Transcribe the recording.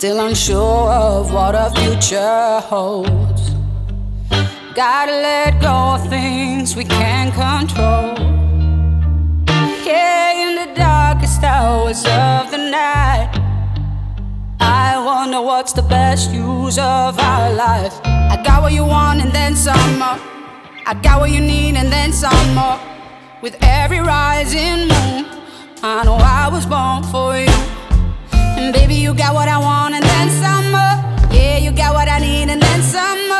Still unsure of what our future holds. Gotta let go of things we can't control. Yeah, in the darkest hours of the night, I wonder what's the best use of our life. I got what you want and then some more. I got what you need and then some more. With every rising moon, I know I was born for you. And baby, you got what I want and then some more. Yeah, you got what I need and then some more.